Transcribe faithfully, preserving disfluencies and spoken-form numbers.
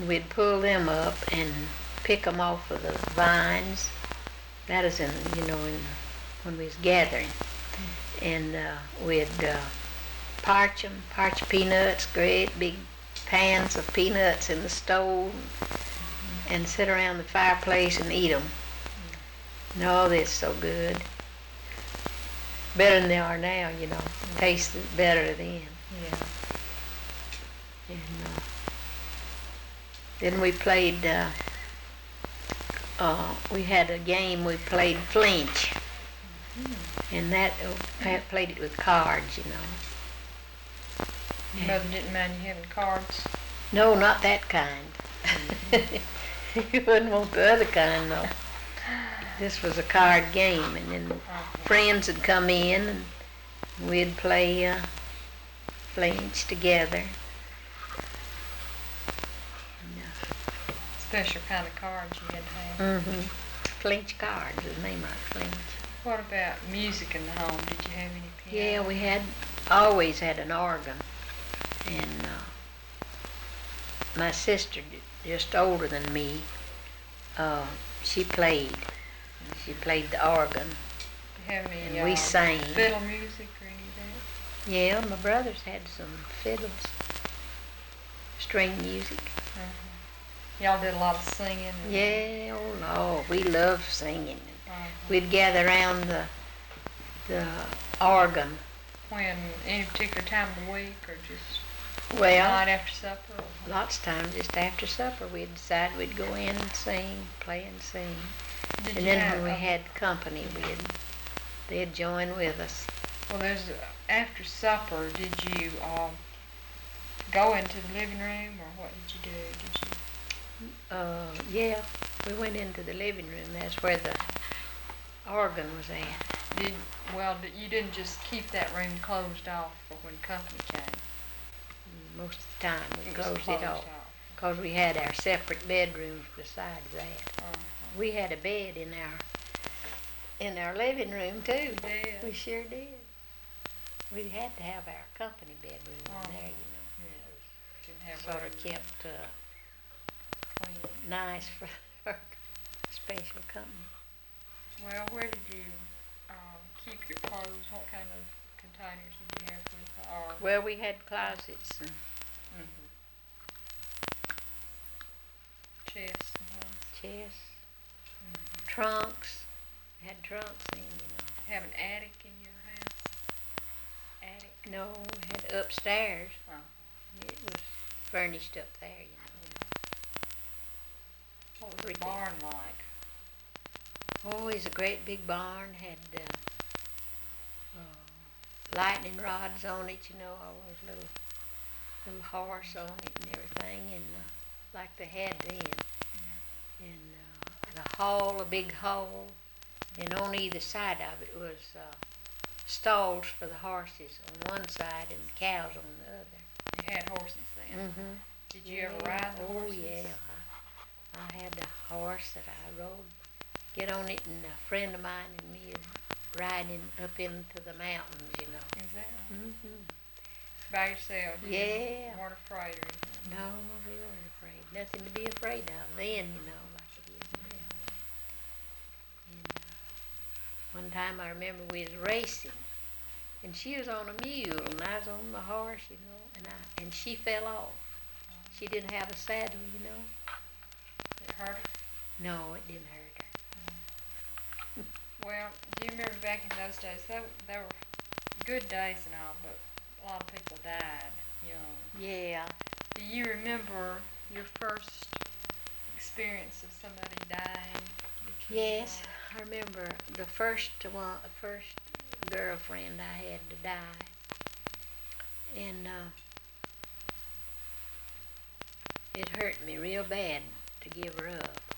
We'd pull them up and pick them off of the vines. That is in, you know, in when we was gathering. And uh, we'd uh, parch them, parch peanuts, great big pans of peanuts in the stove, and sit around the fireplace and eat them. No, they're so good. Better than they are now, you know. Tasted better then. Yeah. And uh, then we played, uh, uh, we had a game we played flinch. Mm-hmm. And that, uh, played it with cards, you know. Your mother didn't mind you having cards? No, not that kind. Mm-hmm. You wouldn't want the other kind, though. This was a card game, and then uh-huh. friends would come in, and we'd play uh, flinch together. Special kind of cards you had to have. Mm-hmm. Flinch cards is the name of it, flinch. What about music in the home? Did you have any piano? Yeah, we had, always had an organ. And uh, my sister, just older than me, uh, she played. She played the organ. Do you have any, and uh, we sang. fiddle music or any of that? Yeah, my brothers had some fiddles, string music. Uh-huh. Y'all did a lot of singing? Yeah, oh Lord, we loved singing. Uh-huh. We'd gather around the the organ. When, any particular time of the week, or just well, night after supper? Or lots of times just after supper we'd decide we'd go in and sing, play and sing. Did and you then have, when we uh, had company, we'd, they'd join with us. Well, there's, after supper, did you uh, go into the living room, or what did you do? Did you? Uh, yeah, we went into the living room. That's where the organ was at. Did well? Did, you didn't just keep that room closed off for when company came. Most of the time, we It was closed, closed it off off. because we had our separate bedrooms besides that. Uh-huh. We had a bed in our in our living room too. Yeah. We sure did. We had to have our company bedroom Uh-huh. in there, you know. Yeah. Didn't have Sort room of kept uh, clean. nice for, for special company. Well, where did you uh, keep your clothes? What kind of containers did you have with? Or Well, we had closets and mm-hmm. chests and things. chests, Mm-hmm. trunks. We had trunks then, you know. Have an attic in your house? Attic? No, we had upstairs. Oh. It was furnished up there, you know. Yeah. What was the Pretty. barn like? Oh, it was a great big barn. Had uh, uh, lightning rods on it, you know, all those little little horse on it and everything, and uh, like they had then. Mm. And uh, the hall, a big hall, and on either side of it was uh, stalls for the horses on one side and the cows on the other. You had horses then? Mm-hmm. Did you yeah. ever ride the oh, horses? Oh, yeah. I, I had a horse that I rode. Get on it, and a friend of mine and me would ride in, up into the mountains, you know. Is that? Mm-hmm. By yourself? You Yeah. weren't afraid or anything? No, we weren't afraid. Nothing to be afraid of then, you know, like it is now. And uh, one time I remember we was racing, and she was on a mule, and I was on the horse, you know, and I and she fell off. She didn't have a saddle, you know. It hurt her? No, it didn't hurt her. Well, do you remember back in those days, they, they were good days and all, but a lot of people died young. Yeah. Do you remember your first experience of somebody dying? Yes, I remember the first one, the first girlfriend I had to die, and uh, it hurt me real bad to give her up.